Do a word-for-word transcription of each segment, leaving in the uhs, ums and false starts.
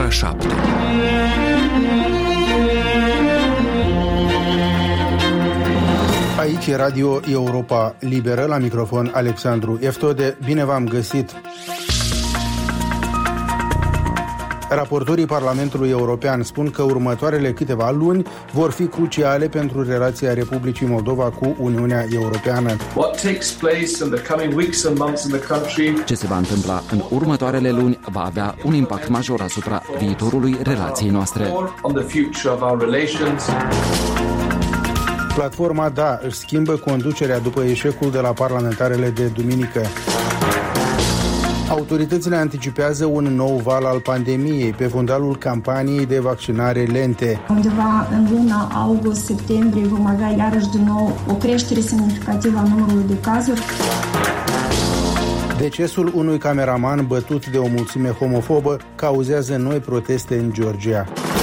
ora șapte. Aici e Radio Europa Liberă, la microfon Alexandru Eftode. Bine v-am găsit! Raportorii Parlamentului European spun că următoarele câteva luni vor fi cruciale pentru relația Republicii Moldova cu Uniunea Europeană. Ce se va întâmpla în următoarele luni va avea un impact major asupra viitorului relației noastre. Platforma Da își schimbă conducerea după eșecul de la parlamentarele de duminică. Autoritățile anticipează un nou val al pandemiei pe fundalul campaniei de vaccinare lente. Undeva în luna august-septembrie vom avea iarăși din nou o creștere semnificativă a numărului de cazuri. Decesul unui cameraman bătut de o mulțime homofobă cauzează noi proteste în Georgia.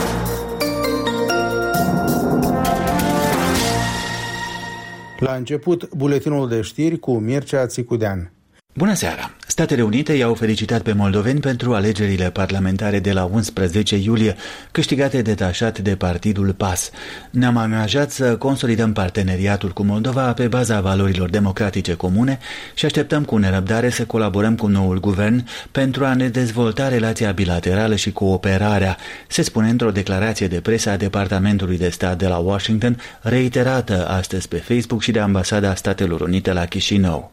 La început, buletinul de știri cu Mircea Țicudean. Bună seara! Statele Unite i-au felicitat pe moldoveni pentru alegerile parlamentare de la unsprezece iulie, câștigate detașat de partidul P A S. Ne-am angajat să consolidăm parteneriatul cu Moldova pe baza valorilor democratice comune și așteptăm cu nerăbdare să colaborăm cu noul guvern pentru a ne dezvolta relația bilaterală și cooperarea, se spune într-o declarație de presă a Departamentului de Stat de la Washington, reiterată astăzi pe Facebook și de Ambasada Statelor Unite la Chișinău.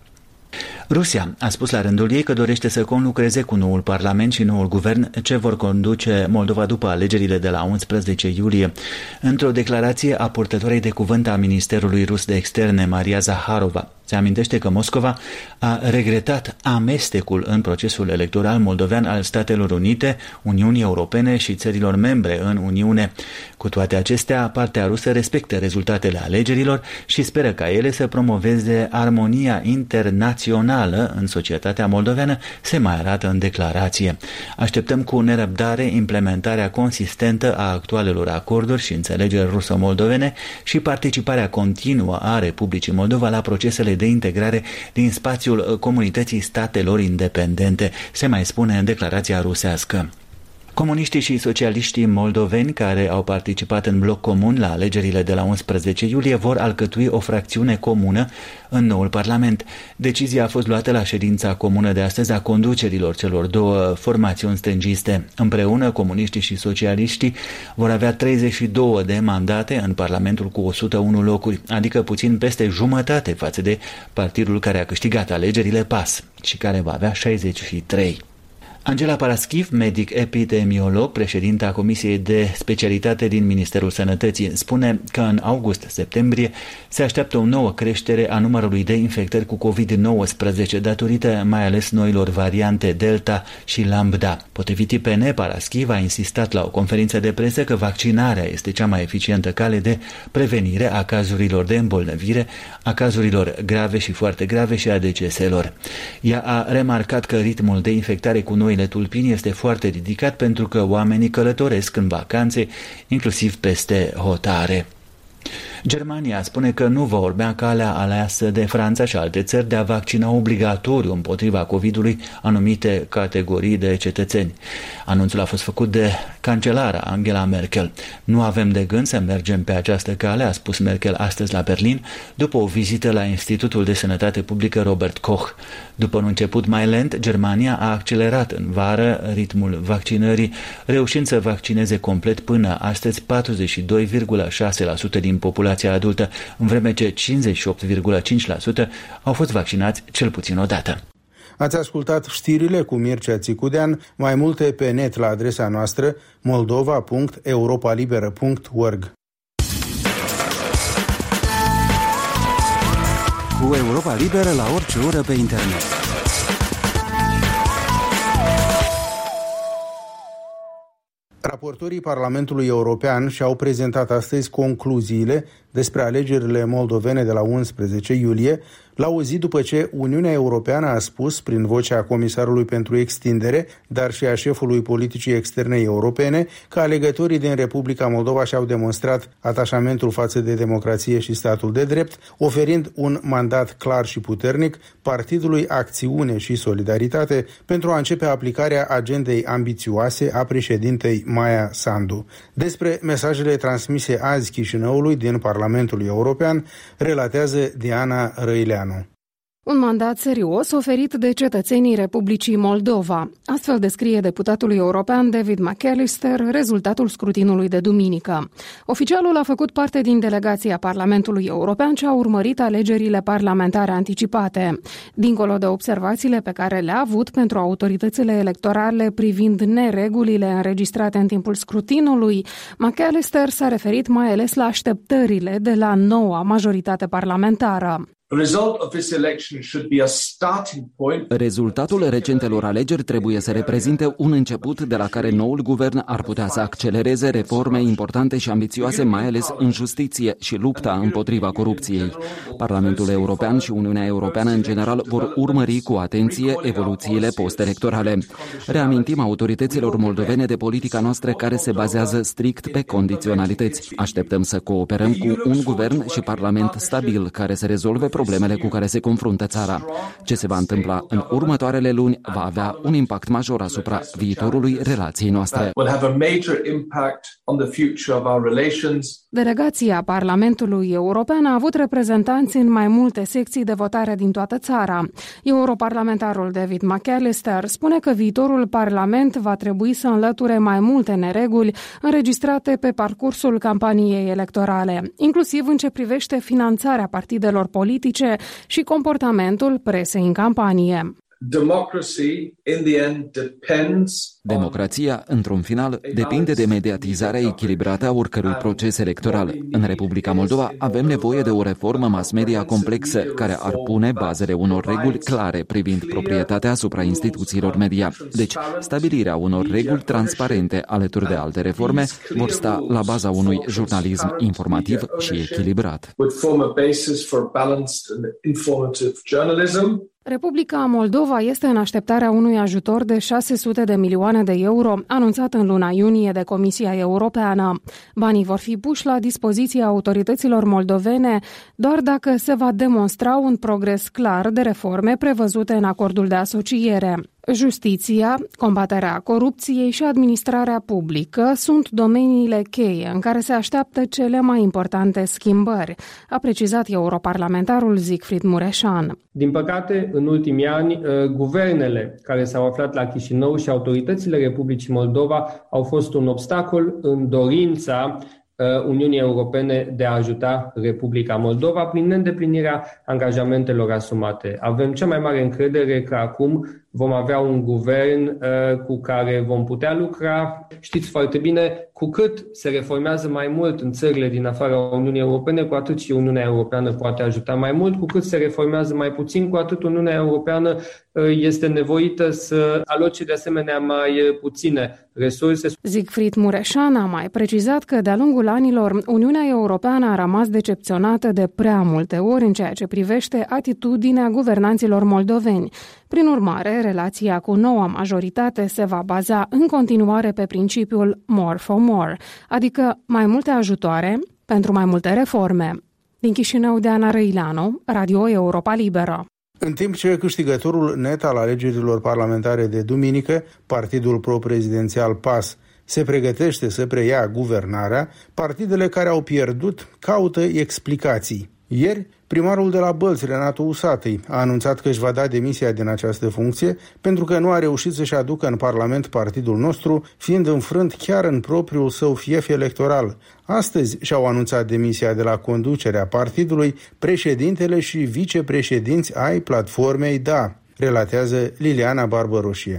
Rusia a spus la rândul ei că dorește să conlucreze cu noul parlament și noul guvern ce vor conduce Moldova după alegerile de la unsprezece iulie. Într-o declarație a purtătoarei de cuvânt a Ministerului Rus de Externe, Maria Zaharova, se amintește că Moscova a regretat amestecul în procesul electoral moldovean al Statelor Unite, Uniunii Europene și țărilor membre în Uniune. Cu toate acestea, partea rusă respectă rezultatele alegerilor și speră ca ele să promoveze armonia internațională în societatea moldoveană, se mai arată în declarație. Așteptăm cu nerăbdare implementarea consistentă a actualelor acorduri și înțelegeri ruso-moldovene și participarea continuă a Republicii Moldova la procesele de integrare din spațiul comunității statelor independente, se mai spune în declarația rusească. Comuniștii și socialiștii moldoveni care au participat în bloc comun la alegerile de la unsprezece iulie vor alcătui o fracțiune comună în noul parlament. Decizia a fost luată la ședința comună de astăzi a conducerilor celor două formațiuni stângiste. Împreună, comuniștii și socialiștii vor avea treizeci și două de mandate în parlamentul cu o sută unu locuri, adică puțin peste jumătate față de partidul care a câștigat alegerile P A S și care va avea șaizeci și trei. Angela Paraschiv, medic epidemiolog, președinta Comisiei de Specialitate din Ministerul Sănătății, spune că în august-septembrie se așteaptă o nouă creștere a numărului de infectări cu covid nouăsprezece, datorită mai ales noilor variante Delta și Lambda. Potrivit I P N, Paraschiv a insistat la o conferință de presă că vaccinarea este cea mai eficientă cale de prevenire a cazurilor de îmbolnăvire, a cazurilor grave și foarte grave și a deceselor. Ea a remarcat că ritmul de infectare cu noile tulpini este foarte ridicat pentru că oamenii călătoresc în vacanțe, inclusiv peste hotare. Germania spune că nu va urmea calea aleasă de Franța și alte țări de a vaccina obligatoriu împotriva COVID-ului anumite categorii de cetățeni. Anunțul a fost făcut de cancelara Angela Merkel. Nu avem de gând să mergem pe această cale, a spus Merkel astăzi la Berlin, după o vizită la Institutul de Sănătate Publică Robert Koch. După un început mai lent, Germania a accelerat în vară ritmul vaccinării, reușind să vaccineze complet până astăzi patruzeci și doi virgulă șase la sută din populația adultă, în vreme ce cincizeci și opt virgulă cinci la sută au fost vaccinați cel puțin o dată. Ați ascultat știrile cu Mircea Țicudean, mai multe pe net la adresa noastră moldova punct europalibera punct org. Cu Europa Liberă la orice oră pe internet. Raportorii Parlamentului European și-au prezentat astăzi concluziile despre alegerile moldovene de la unsprezece iulie, la o zi după ce Uniunea Europeană a spus, prin vocea Comisarului pentru Extindere, dar și a șefului politicii externe europene, că alegătorii din Republica Moldova și-au demonstrat atașamentul față de democrație și statul de drept, oferind un mandat clar și puternic Partidului Acțiune și Solidaritate pentru a începe aplicarea agendei ambițioase a președintei Maia Sandu. Despre mesajele transmise azi Chișinăului din Parlamentul European, relatează Diana Răileanu. Un mandat serios oferit de cetățenii Republicii Moldova. Astfel descrie deputatul european David McAllister rezultatul scrutinului de duminică. Oficialul a făcut parte din delegația Parlamentului European ce a urmărit alegerile parlamentare anticipate. Dincolo de observațiile pe care le-a avut pentru autoritățile electorale privind neregulile înregistrate în timpul scrutinului, McAllister s-a referit mai ales la așteptările de la noua majoritate parlamentară. Rezultatul recentelor alegeri trebuie să reprezinte un început de la care noul guvern ar putea să accelereze reforme importante și ambițioase, mai ales în justiție și lupta împotriva corupției. Parlamentul European și Uniunea Europeană în general vor urmări cu atenție evoluțiile post-electorale. Reamintim autorităților moldovene de politica noastră care se bazează strict pe condiționalități. Așteptăm să cooperăm cu un guvern și parlament stabil care să rezolve problemele cu care se confruntă țara. Ce se va întâmpla în următoarele luni va avea un impact major asupra viitorului relației noastre. Delegația Parlamentului European a avut reprezentanți în mai multe secții de votare din toată țara. Europarlamentarul David McAllister spune că viitorul Parlament va trebui să înlăture mai multe nereguli înregistrate pe parcursul campaniei electorale, inclusiv în ce privește finanțarea partidelor politice și comportamentul presei în campanie. Democrația, într-un final, depinde de mediatizarea echilibrată a oricărui proces electoral. În Republica Moldova avem nevoie de o reformă mass media complexă care ar pune bazele unor reguli clare privind proprietatea asupra instituțiilor media. Deci, stabilirea unor reguli transparente alături de alte reforme vor sta la baza unui jurnalism informativ și echilibrat. Republica Moldova este în așteptarea unui ajutor de șase sute de milioane de euro, anunțat în luna iunie de Comisia Europeană. Banii vor fi puși la dispoziția autorităților moldovene doar dacă se va demonstra un progres clar de reforme prevăzute în acordul de asociere. Justiția, combaterea corupției și administrarea publică sunt domeniile cheie în care se așteaptă cele mai importante schimbări, a precizat europarlamentarul Siegfried Mureșan. Din păcate, în ultimii ani, guvernele care s-au aflat la Chișinău și autoritățile Republicii Moldova au fost un obstacol în dorința Uniunii Europene de a ajuta Republica Moldova prin neîndeplinirea angajamentelor asumate. Avem cea mai mare încredere că acum vom avea un guvern uh, cu care vom putea lucra. Știți foarte bine, cu cât se reformează mai mult în țările din afara Uniunii Europene, cu atât și Uniunea Europeană poate ajuta mai mult, cu cât se reformează mai puțin, cu atât Uniunea Europeană uh, este nevoită să aloce de asemenea mai puține resurse. Siegfried Mureșan a mai precizat că de-a lungul anilor Uniunea Europeană a rămas decepționată de prea multe ori în ceea ce privește atitudinea guvernanților moldoveni. Prin urmare, relația cu noua majoritate se va baza în continuare pe principiul more for more, adică mai multe ajutoare pentru mai multe reforme. Din Chișinău, Diana Răileanu, Radio Europa Liberă. În timp ce câștigătorul net al alegerilor parlamentare de duminică, partidul pro-prezidențial P A S, se pregătește să preia guvernarea, partidele care au pierdut caută explicații. Ieri, primarul de la Bălți, Renato Usatăi, a anunțat că își va da demisia din această funcție pentru că nu a reușit să-și aducă în Parlament partidul nostru, fiind înfrânt chiar în propriul său fief electoral. Astăzi și-au anunțat demisia de la conducerea partidului președintele și vicepreședinți ai platformei D A, relatează Liliana Barbăroșie.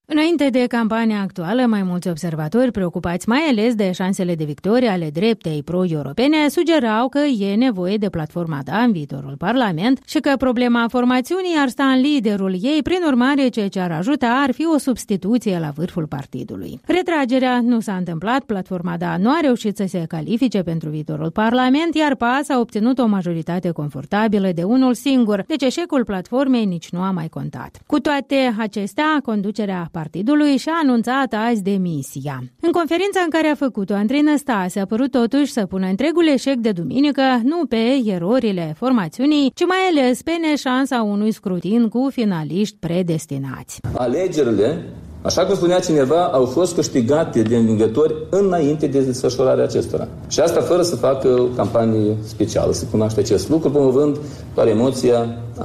Înainte de campania actuală, mai mulți observatori preocupați mai ales de șansele de victorie ale dreptei pro-europene sugerau că e nevoie de platforma D A în viitorul Parlament și că problema formațiunii ar sta în liderul ei, prin urmare ceea ce ar ajuta ar fi o substituție la vârful partidului. Retragerea nu s-a întâmplat, platforma D A nu a reușit să se califice pentru viitorul Parlament, iar P A S a obținut o majoritate confortabilă de unul singur, deci eșecul platformei nici nu a mai contat. Cu toate acestea, conducerea partidului și-a anunțat azi demisia. În conferința în care a făcut-o, Andrei Năstase a părut totuși să pună întregul eșec de duminică nu pe erorile formațiunii, ci mai ales pe neșansa unui scrutin cu finaliști predestinați. Alegerile, așa cum spunea cineva, au fost câștigate de învingători înainte de desfășurarea acestora. Și asta fără să facă o campanie specială, să cunoaște acest lucru, promovând doar emoția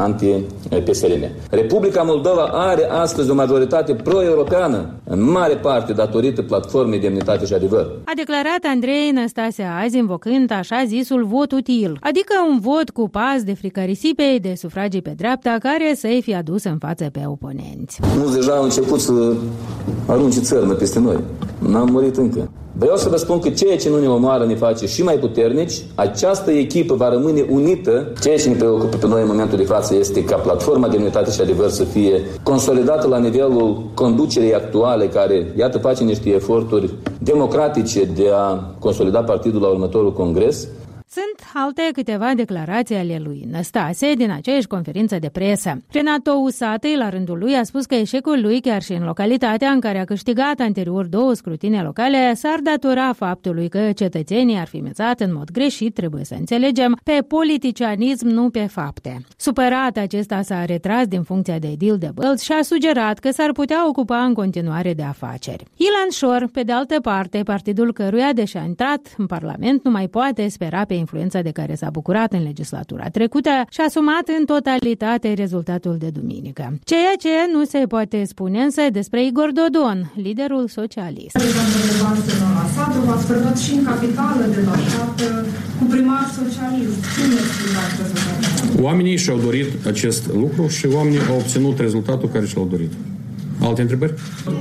anti-P S R M. Republica Moldova are astăzi o majoritate pro-europeană, în mare parte datorită platformei Demnitate și Adevăr. A declarat Andrei Năstase azi, invocând așa zisul vot util, adică un vot cu pas de frica risipei de sufragii pe dreapta care să-i fie adus în față pe oponenți. Nu deja au început să arunce țărmă peste noi. N-am murit încă. Vreau să vă spun că ceea ce nu ne omoară ne face și mai puternici. Această echipă va rămâne unită. Ceea ce ne preocupă pe noi în momentul de față este ca platforma Demnitate și Adevăr să fie consolidată la nivelul conducerii actuale, care, iată, face niște eforturi democratice de a consolida partidul la următorul congres. Sunt alte câteva declarații ale lui Năstase din aceeași conferință de presă. Renato Usatăi, la rândul lui, a spus că eșecul lui, chiar și în localitatea în care a câștigat anterior două scrutine locale, s-ar datora faptului că cetățenii ar fi mizat în mod greșit, trebuie să înțelegem, pe politicianism, nu pe fapte. Supărat, acesta s-a retras din funcția de edil de Bălț și a sugerat că s-ar putea ocupa în continuare de afaceri. Ilan Șor, pe de altă parte, partidul căruia, deși a intrat în Parlament, nu mai poate spera pe influența de care s-a bucurat în legislatura trecută și a asumat în totalitate rezultatul de duminică. Ceea ce nu se poate spune însă despre Igor Dodon, liderul socialist. Ați preluat și în capitală de la șapte cu primar socialist. Cum explicați rezultatul? Oamenii și-au dorit acest lucru și oamenii au obținut rezultatul care și-l-au dorit. Alte întrebări?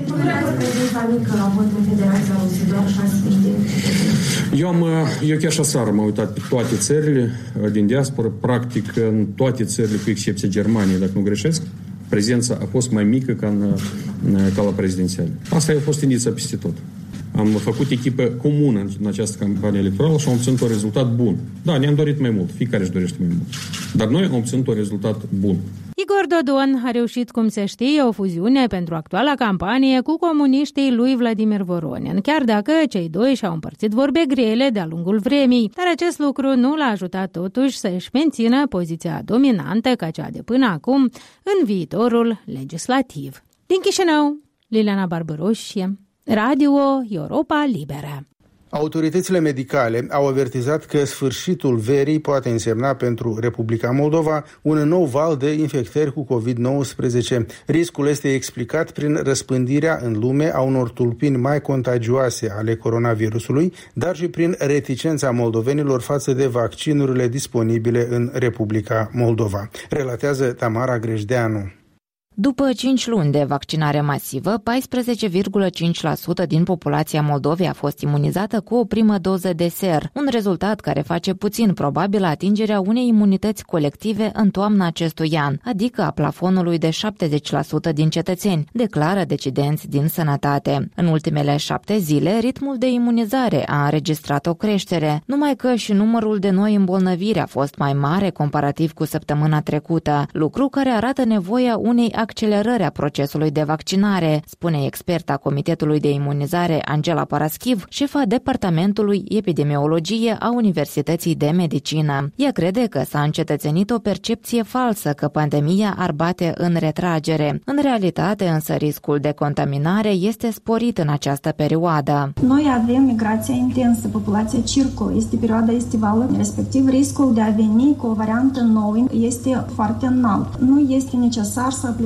Eu, am, eu chiar și aseară m-am uitat pe toate țările din diaspora, practic în toate țările, cu excepția Germaniei, dacă nu greșesc, prezența a fost mai mică ca, în, ca la prezidențiale. Asta a fost tendința peste tot. Am făcut echipă comună în această campanie electorală și am obținut un rezultat bun. Da, ne-am dorit mai mult, fiecare își dorește mai mult. Dar noi am obținut un rezultat bun. Igor Dodon a reușit, cum se știe, o fuziune pentru actuala campanie cu comuniștii lui Vladimir Voronin, chiar dacă cei doi și-au împărțit vorbe grele de-a lungul vremii, dar acest lucru nu l-a ajutat totuși să își mențină poziția dominantă ca cea de până acum în viitorul legislativ. Din Chișinău, Liliana Barbăroșie, Radio Europa Liberă. Autoritățile medicale au avertizat că sfârșitul verii poate însemna pentru Republica Moldova un nou val de infectări cu covid nouăsprezece. Riscul este explicat prin răspândirea în lume a unor tulpini mai contagioase ale coronavirusului, dar și prin reticența moldovenilor față de vaccinurile disponibile în Republica Moldova. Relatează Tamara Grejdeanu. După cinci luni de vaccinare masivă, paisprezece virgulă cinci la sută din populația Moldovei a fost imunizată cu o primă doză de ser, un rezultat care face puțin probabil atingerea unei imunități colective în toamna acestui an, adică a plafonului de șaptezeci la sută din cetățeni, declară decidenți din sănătate. În ultimele șapte zile, ritmul de imunizare a înregistrat o creștere, numai că și numărul de noi îmbolnăviri a fost mai mare comparativ cu săptămâna trecută, lucru care arată nevoia unei accelerări a procesului de vaccinare, spune experta Comitetului de Imunizare Angela Paraschiv, șefa Departamentului Epidemiologie a Universității de Medicină. Ea crede că s-a încetățenit o percepție falsă că pandemia ar bate în retragere. În realitate, însă, riscul de contaminare este sporit în această perioadă. Noi avem migrația intensă, populația circulă, este perioada estivală, respectiv riscul de a veni cu o variantă nouă este foarte înalt. Nu este necesar să aplicăm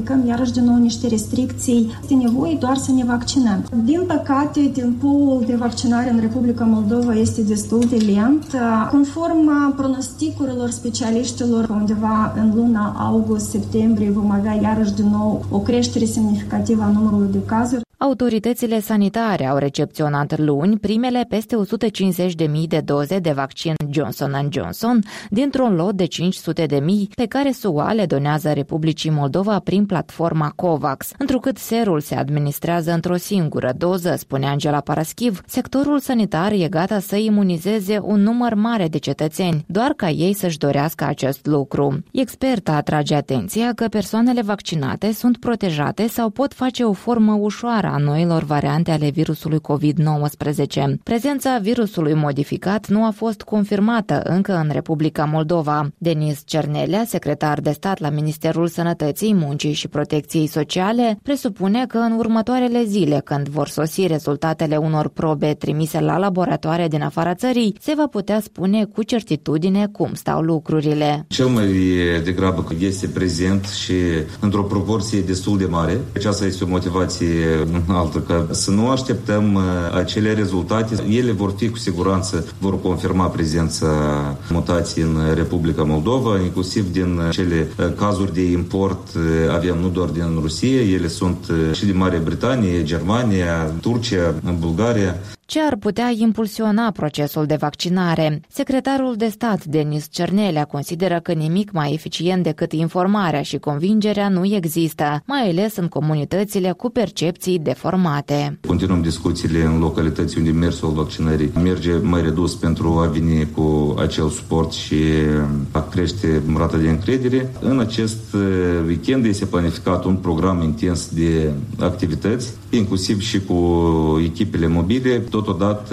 aplicăm iarăși din nou niște restricții. Este nevoie doar să ne vaccinăm. Din păcate, tempoul de vaccinare în Republica Moldova este destul de lent. Conform pronosticurilor specialiștilor, undeva în luna august-septembrie vom avea iarăși din nou o creștere semnificativă a numărului de cazuri. Autoritățile sanitare au recepționat luni primele peste o sută cincizeci de mii de doze de vaccin Johnson and Johnson dintr-un lot de cinci sute de mii pe care S U A le donează Republicii Moldova prin platforma COVAX. Întrucât serul se administrează într-o singură doză, spune Angela Paraschiv, sectorul sanitar e gata să imunizeze un număr mare de cetățeni, doar ca ei să-și dorească acest lucru. Experta atrage atenția că persoanele vaccinate sunt protejate sau pot face o formă ușoară a noilor variante ale virusului covid nouăsprezece. Prezența virusului modificat nu a fost confirmată încă în Republica Moldova. Denis Cernelea, secretar de stat la Ministerul Sănătății, Muncii și Protecției Sociale, presupune că în următoarele zile, când vor sosi rezultatele unor probe trimise la laboratoare din afara țării, se va putea spune cu certitudine cum stau lucrurile. Cel mai degrabă că este prezent și într-o proporție destul de mare. Aceasta este o motivație altă, că să nu așteptăm acele rezultate. Ele vor fi cu siguranță, vor confirma prezența mutației în Republica Moldova, inclusiv din cele cazuri de import avem nu doar din Rusia, ele sunt și din Marea Britanie, Germania, Turcia, Bulgaria. Ce ar putea impulsiona procesul de vaccinare? Secretarul de stat Denis Cernelea consideră că nimic mai eficient decât informarea și convingerea nu există, mai ales în comunitățile cu percepții deformate. Continuăm discuțiile în localități unde mersul vaccinării merge mai redus pentru a veni cu acel suport și a crește rata de încredere. În acest weekend este planificat un program intens de activități, inclusiv și cu echipele mobile. Totodată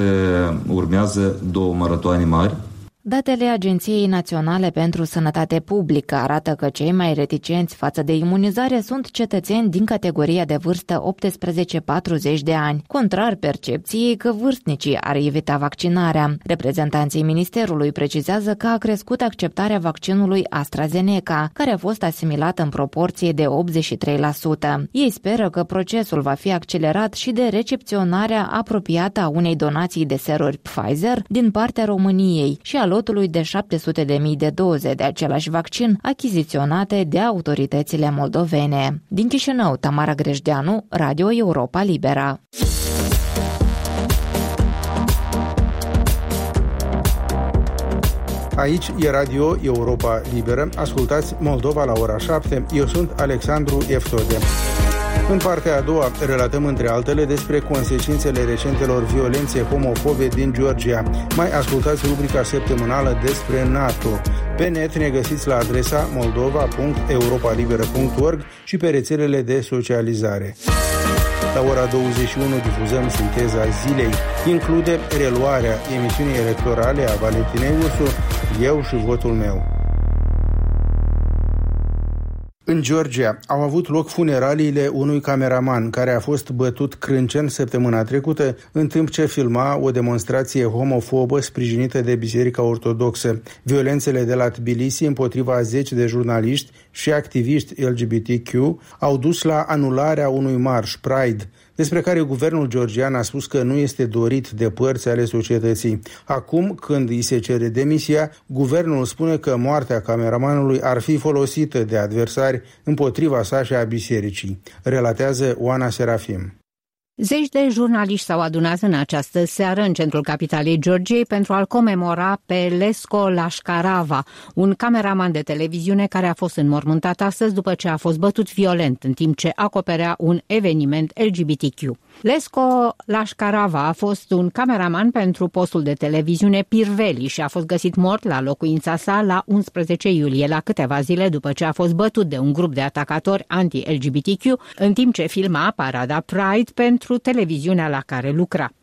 urmează două maratoane mari. Datele Agenției Naționale pentru Sănătate Publică arată că cei mai reticenți față de imunizare sunt cetățeni din categoria de vârstă optsprezece patruzeci de ani, contrar percepției că vârstnicii ar evita vaccinarea. Reprezentanții Ministerului precizează că a crescut acceptarea vaccinului AstraZeneca, care a fost asimilat în proporție de optzeci și trei la sută. Ei speră că procesul va fi accelerat și de recepționarea apropiată a unei donații de seruri Pfizer din partea României și a lotului de șapte sute de mii de doze de același vaccin achiziționate de autoritățile moldovene. Din Chișinău, Tamara Grejdeanu, Radio Europa Libera. Aici e Radio Europa Liberă. Ascultați Moldova la ora șapte. Eu sunt Alexandru Eftode. În partea a doua relatăm între altele despre consecințele recentelor violențe homofobe din Georgia. Mai ascultați rubrica săptămânală despre NATO. Pe net ne găsiți la adresa moldova punct europa liberă punct org și pe rețelele de socializare. La ora douăzeci și unu difuzăm sinteza zilei. Include reluarea emisiunii electorale a Valentinei Ursu, Eu și votul meu. În Georgia au avut loc funeraliile unui cameraman care a fost bătut crâncen săptămâna trecută în timp ce filma o demonstrație homofobă sprijinită de Biserica Ortodoxă. Violențele de la Tbilisi împotriva a zeci de jurnaliști și activiști L G B T Q au dus la anularea unui marș Pride, despre care guvernul georgian a spus că nu este dorit de părți ale societății. Acum, când îi se cere demisia, guvernul spune că moartea cameramanului ar fi folosită de adversari împotriva sa și a bisericii, relatează Oana Serafim. Zeci de jurnaliști s-au adunat în această seară în centrul capitalei Georgiei pentru a-l comemora pe Lesko Lashkarava, un cameraman de televiziune care a fost înmormântat astăzi după ce a fost bătut violent în timp ce acoperea un eveniment L G B T Q. Lesko Lashkarava a fost un cameraman pentru postul de televiziune Pirveli și a fost găsit mort la locuința sa la unsprezece iulie, la câteva zile după ce a fost bătut de un grup de atacatori anti-L G B T Q în timp ce filma parada Pride pentru televiziunea la care lucra.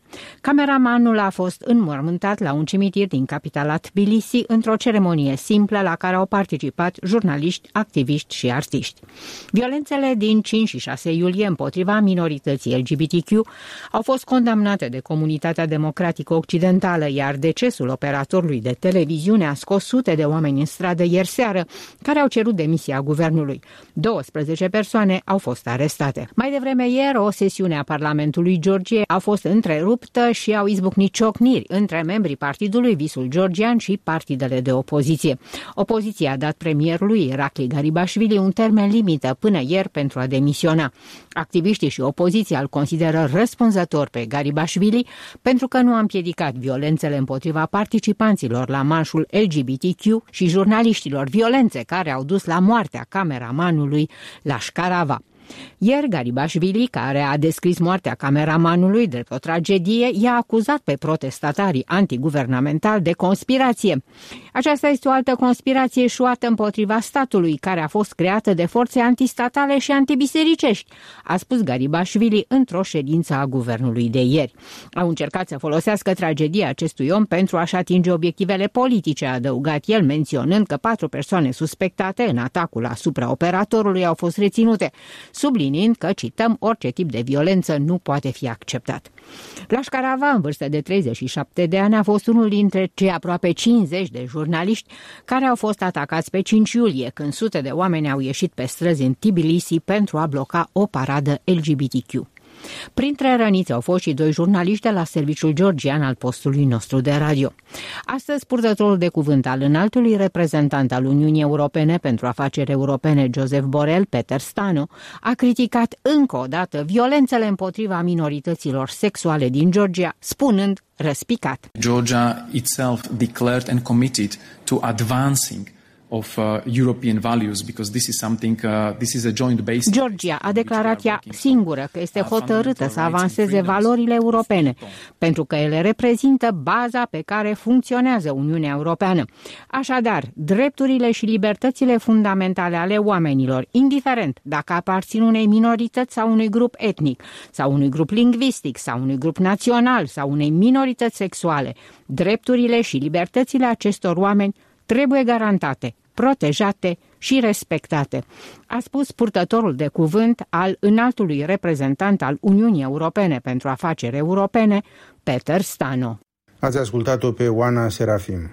Cameramanul a fost înmormântat la un cimitir din capitala Tbilisi într-o ceremonie simplă la care au participat jurnaliști, activiști și artiști. Violențele din cinci și șase iulie împotriva minorității L G B T Q au fost condamnate de comunitatea democratică occidentală, iar decesul operatorului de televiziune a scos sute de oameni în stradă ieri seară, care au cerut demisia guvernului. douăsprezece persoane au fost arestate. Mai devreme ieri, o sesiune a Parlamentului Georgiei a fost întreruptă și au izbucnit ciocniri între membrii Partidului Visul Georgian și partidele de opoziție. Opoziția a dat premierului Irakli Garibashvili un termen limită până ieri pentru a demisiona. Activiștii și opoziția îl consideră răspunzător pe Garibashvili pentru că nu a împiedicat violențele împotriva participanților la marșul L G B T Q și jurnaliștilor, violențe care au dus la moartea cameramanului Lashkarava. Ieri, Garibashvili, care a descris moartea cameramanului drept o tragedie, i-a acuzat pe protestatarii antiguvernamentali de conspirație. Aceasta este o altă conspirație eșuată împotriva statului, care a fost creată de forțe antistatale și antibisericești, a spus Garibashvili într-o ședință a guvernului de ieri. Au încercat să folosească tragedia acestui om pentru a-și atinge obiectivele politice, a adăugat el, menționând că patru persoane suspectate în atacul asupra operatorului au fost reținute, subliniind că, cităm, orice tip de violență nu poate fi acceptat. Lashkarava, în vârstă de treizeci și șapte de ani, a fost unul dintre cei aproape cincizeci de jurnaliști care au fost atacați pe cinci iulie, când sute de oameni au ieșit pe străzi în Tbilisi pentru a bloca o paradă L G B T Q. Printre răniți au fost și doi jurnaliști de la serviciul georgian al postului nostru de radio. Astăzi, purtătorul de cuvânt al înaltului reprezentant al Uniunii Europene pentru afaceri europene, Joseph Borrell, Peter Stano, a criticat încă o dată violențele împotriva minorităților sexuale din Georgia, spunând răspicat: Georgia itself declared and committed to advancing of uh, European values, because this is something uh, this is a joint base. Georgia a declarat ea singură că este hotărâtă să avanseze valorile europene, pentru că ele reprezintă baza pe care funcționează Uniunea Europeană. Așadar, drepturile și libertățile fundamentale ale oamenilor, indiferent dacă aparțin unei minorități sau unui grup etnic, sau unui grup lingvistic, sau unui grup național, sau unei minorități sexuale, drepturile și libertățile acestor oameni trebuie garantate, protejate și respectate, a spus purtătorul de cuvânt al înaltului reprezentant al Uniunii Europene pentru afaceri europene, Peter Stano. Ați ascultat-o pe Oana Serafim.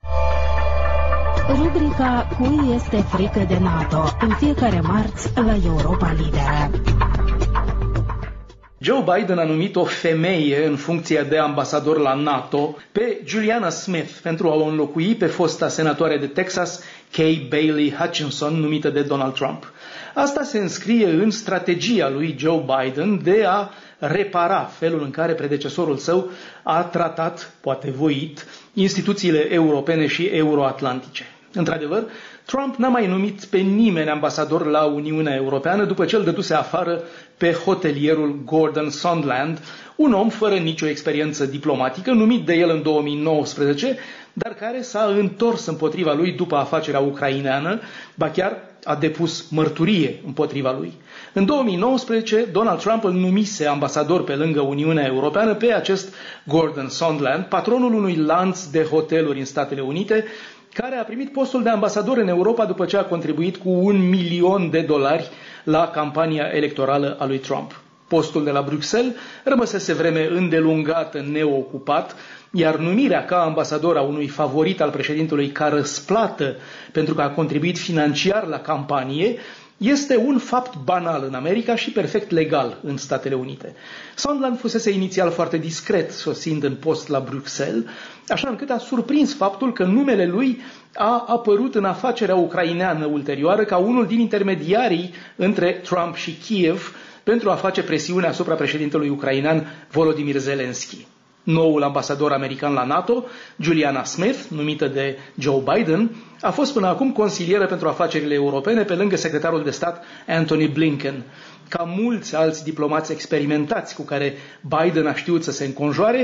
Rubrica Cui este frică de NATO, în fiecare marți la Europa Liberă. Joe Biden a numit o femeie în funcție de ambasador la NATO, pe Juliana Smith, pentru a o înlocui pe fosta senatoare de Texas, Kay Bailey Hutchinson, numită de Donald Trump. Asta se înscrie în strategia lui Joe Biden de a repara felul în care predecesorul său a tratat, poate voit, instituțiile europene și euroatlantice. Într-adevăr, Trump n-a mai numit pe nimeni ambasador la Uniunea Europeană după ce îl dăduse afară pe hotelierul Gordon Sondland, un om fără nicio experiență diplomatică, numit de el în două mii nouăsprezece, dar care s-a întors împotriva lui după afacerea ucraineană, ba chiar a depus mărturie împotriva lui. În două mii nouăsprezece, Donald Trump îl numise ambasador pe lângă Uniunea Europeană pe acest Gordon Sondland, patronul unui lanț de hoteluri în Statele Unite, care a primit postul de ambasador în Europa după ce a contribuit cu un milion de dolari la campania electorală a lui Trump. Postul de la Bruxelles rămăsese vreme îndelungată neocupat, iar numirea ca ambasador a unui favorit al președintelui ca răsplată pentru că a contribuit financiar la campanie este un fapt banal în America și perfect legal în Statele Unite. Sondland fusese inițial foarte discret sosind în post la Bruxelles, așa încât a surprins faptul că numele lui a apărut în afacerea ucraineană ulterioară ca unul din intermediarii între Trump și Kiev pentru a face presiune asupra președintelui ucrainean Volodymyr Zelensky. Noul ambasador american la NATO, Juliana Smith, numită de Joe Biden, a fost până acum consilieră pentru afacerile europene pe lângă secretarul de stat Antony Blinken. Ca mulți alți diplomați experimentați cu care Biden a știut să se înconjoare,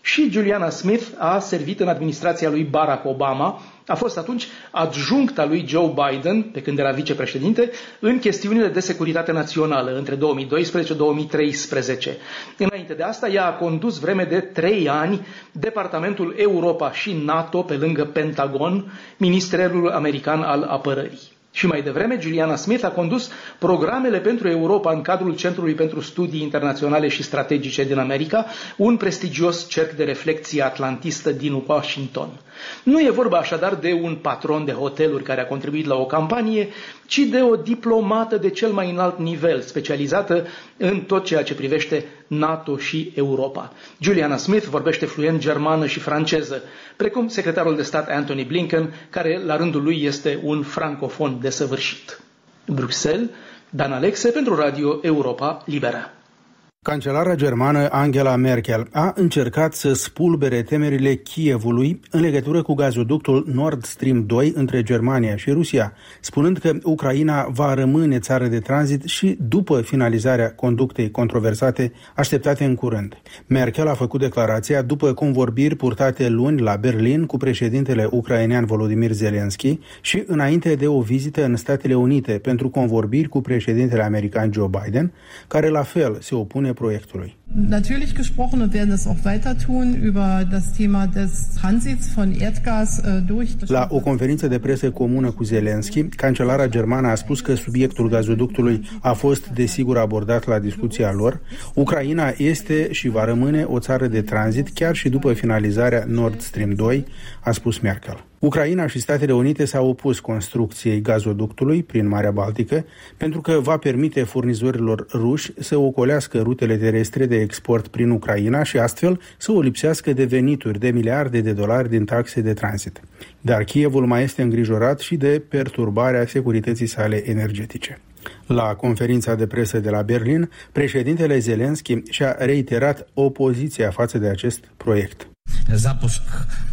Și Juliana Smith a servit în administrația lui Barack Obama, a fost atunci adjuncta lui Joe Biden, pe când era vicepreședinte, în chestiunile de securitate națională între două mii doisprezece două mii treisprezece. Înainte de asta, ea a condus vreme de trei ani Departamentul Europa și NATO pe lângă Pentagon, Ministerul American al Apărării. Și mai devreme, Juliana Smith a condus programele pentru Europa în cadrul Centrului pentru Studii Internaționale și Strategice din America, un prestigios cerc de reflecție atlantistă din Washington. Nu e vorba așadar de un patron de hoteluri care a contribuit la o campanie, ci de o diplomată de cel mai înalt nivel, specializată în tot ceea ce privește NATO și Europa. Juliana Smith vorbește fluent germană și franceză, precum secretarul de stat Antony Blinken, care la rândul lui este un francofon desăvârșit. Bruxelles, Dan Alexe pentru Radio Europa Liberă. Cancelara germană Angela Merkel a încercat să spulbere temerile Kievului în legătură cu gazoductul Nord Stream doi între Germania și Rusia, spunând că Ucraina va rămâne țară de tranzit și după finalizarea conductei controversate așteptate în curând. Merkel a făcut declarația după convorbiri purtate luni la Berlin cu președintele ucrainean Volodymyr Zelensky și înainte de o vizită în Statele Unite pentru convorbiri cu președintele american Joe Biden, care la fel se opune proiectului. Natürlich gesprochen und werden es auch weiter tun über das Thema des Transits von Erdgas durch. La o conferință de presă comună cu Zelensky, cancelara germană a spus că subiectul gazoductului a fost desigur abordat la discuția lor. Ucraina este și va rămâne o țară de tranzit chiar și după finalizarea Nord Stream doi, a spus Merkel. Ucraina și Statele Unite s-au opus construcției gazoductului prin Marea Baltică pentru că va permite furnizorilor ruși să ocolească rutele terestre de export prin Ucraina și astfel să o lipsească de venituri de miliarde de dolari din taxe de tranzit. Dar Kievul mai este îngrijorat și de perturbarea securității sale energetice. La conferința de presă de la Berlin, președintele Zelensky și-a reiterat opoziția față de acest proiect. Запуск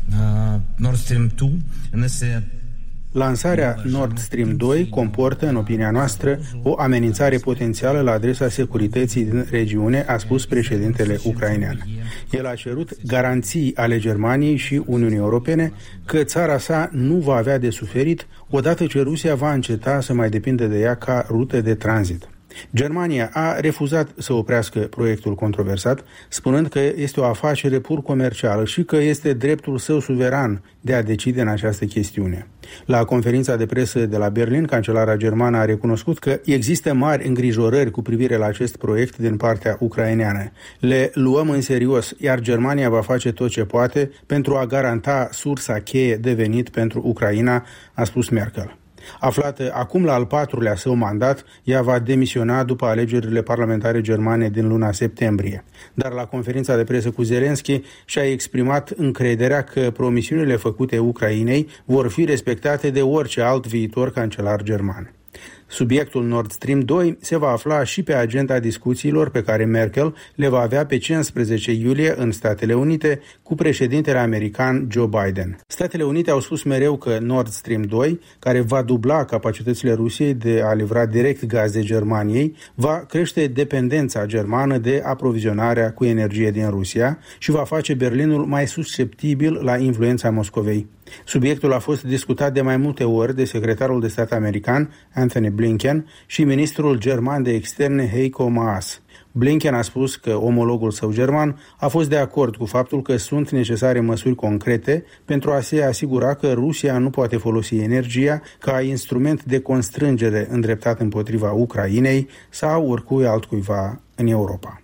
Nord Stream doi несе. Lansarea Nord Stream doi comportă, în opinia noastră, o amenințare potențială la adresa securității din regiune, a spus președintele ucrainean. El a cerut garanții ale Germaniei și Uniunii Europene că țara sa nu va avea de suferit odată ce Rusia va înceta să mai depindă de ea ca rută de tranzit. Germania a refuzat să oprească proiectul controversat, spunând că este o afacere pur comercială și că este dreptul său suveran de a decide în această chestiune. La conferința de presă de la Berlin, cancelara germană a recunoscut că există mari îngrijorări cu privire la acest proiect din partea ucraineană. Le luăm în serios, iar Germania va face tot ce poate pentru a garanta sursa cheie de venit pentru Ucraina, a spus Merkel. Aflată acum la al patrulea său mandat, ea va demisiona după alegerile parlamentare germane din luna septembrie. Dar la conferința de presă cu Zelensky și-a exprimat încrederea că promisiunile făcute Ucrainei vor fi respectate de orice alt viitor cancelar german. Subiectul Nord Stream doi se va afla și pe agenda discuțiilor pe care Merkel le va avea pe cincisprezece iulie în Statele Unite cu președintele american Joe Biden. Statele Unite au spus mereu că Nord Stream doi, care va dubla capacitățile Rusiei de a livra direct gaze Germaniei, va crește dependența germană de aprovizionarea cu energie din Rusia și va face Berlinul mai susceptibil la influența Moscovei. Subiectul a fost discutat de mai multe ori de secretarul de stat american Antony Blinken și ministrul german de externe Heiko Maas. Blinken a spus că omologul său german a fost de acord cu faptul că sunt necesare măsuri concrete pentru a se asigura că Rusia nu poate folosi energia ca instrument de constrângere îndreptat împotriva Ucrainei sau oricui altcuiva în Europa.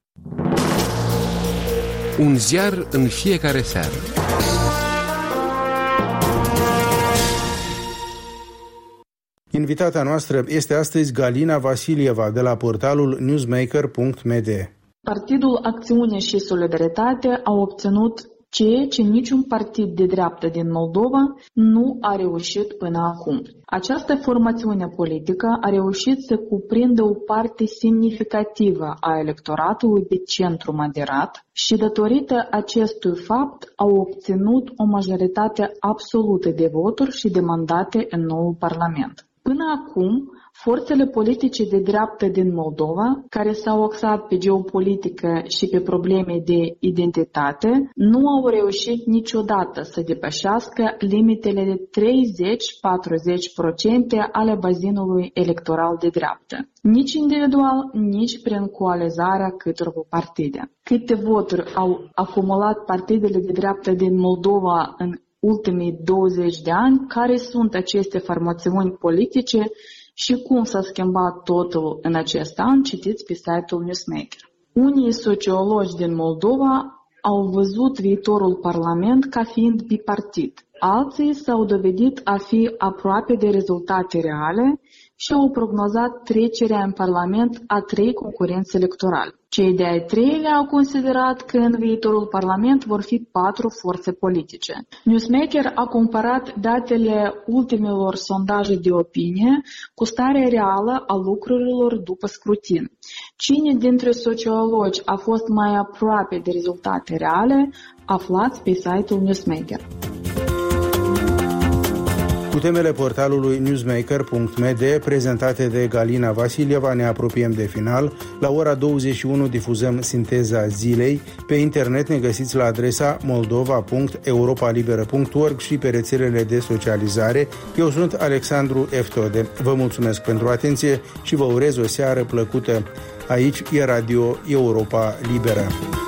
Un ziar în fiecare seară. Invitata noastră este astăzi Galina Vasilieva de la portalul newsmaker punct m d. Partidul Acțiune și Solidaritate a obținut ceea ce niciun partid de dreapta din Moldova nu a reușit până acum. Această formațiune politică a reușit să cuprindă o parte semnificativă a electoratului de centru moderat și datorită acestui fapt au obținut o majoritate absolută de voturi și de mandate în noul Parlament. Până acum, Forțele politice de dreaptă din Moldova, care s-au axat pe geopolitică și pe probleme de identitate, nu au reușit niciodată să depășească limitele de treizeci-patruzeci la sută ale bazinului electoral de dreaptă. Nici individual, nici prin coalizarea câtorva partide. Câte voturi au acumulat partidele de dreaptă din Moldova în ultimii douăzeci de ani, care sunt aceste formațiuni politice și cum s-a schimbat totul în acest an, citiți pe site-ul Newsmaker. Unii sociologi din Moldova au văzut viitorul parlament ca fiind bipartit. Alții s-au dovedit a fi aproape de rezultate reale și au prognozat trecerea în parlament a trei concurenți electorali. Cei de-ai treilea au considerat că în viitorul parlament vor fi patru forțe politice. Newsmaker a comparat datele ultimelor sondaje de opinie cu starea reală a lucrurilor după scrutin. Cine dintre sociologi a fost mai aproape de rezultate reale, aflați pe site-ul Newsmaker. Cu temele portalului newsmaker punct m d prezentate de Galina Vasilieva ne apropiem de final. La ora douăzeci și unu difuzăm sinteza zilei. Pe internet ne găsiți la adresa moldova punct europalibera punct org și pe rețelele de socializare. Eu sunt Alexandru Eftode. Vă mulțumesc pentru atenție și vă urez o seară plăcută. Aici e Radio Europa Liberă.